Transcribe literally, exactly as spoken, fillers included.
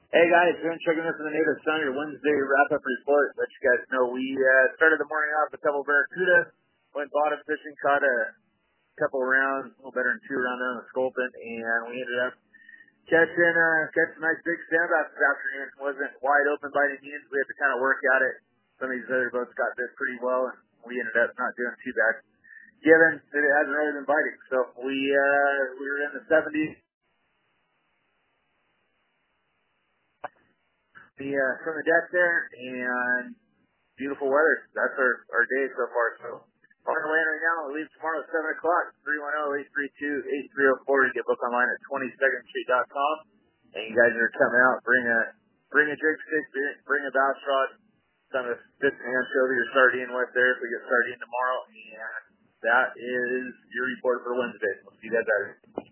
Hey guys, been checking this in the Native Sun, your Wednesday wrap-up report. Let you guys know we uh, started the morning off with a couple barracuda, went bottom fishing, caught a couple rounds, a little better than two around there on the sculpin, and we ended up catching uh, catching a nice big standout this afternoon. Wasn't wide open by any means. We had to kind of work at it. Some of these other boats got bit pretty well, and we ended up not doing too bad, given that it hasn't really been biting. So we uh, we were in the seventies. The uh, from the deck there, and beautiful weather. That's our, our day so far. So on the way in right now. We leave tomorrow at seven o'clock. three one zero, eight three two, eight three zero four. You get book online at twenty second street dot com. And you guys are coming out. Bring a bring a jig stick. Bring a bass rod. Kind of fit and hand show your sardine with there if we get sardine tomorrow. And that is your report for Wednesday. We'll see you guys later.